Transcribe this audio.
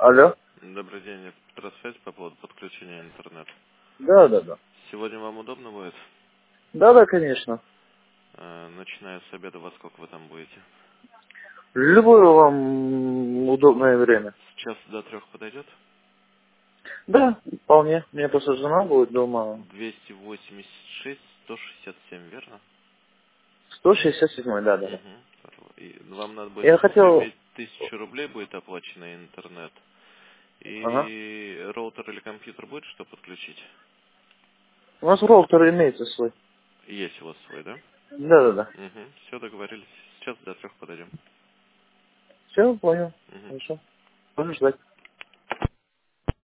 Алло. Добрый день, это Петросвязь по поводу подключения интернета. Да. Сегодня вам удобно будет? Да, конечно. Начиная с обеда, во сколько вы там будете? Любое вам удобное время. С часа до 3 подойдет? Да, вполне. У меня просто жена будет дома. 286, 167, верно? 167, да. Угу. И вам надо будет Я хотел... иметь 1000 рублей, будет оплачено интернет. Ага. И роутер или компьютер будет, что подключить? У нас роутер имеется свой. Есть у вас свой, да? Да. Угу. Все, договорились. Сейчас до 3 подойдем. Все, понял. Угу. Хорошо. Буду ждать.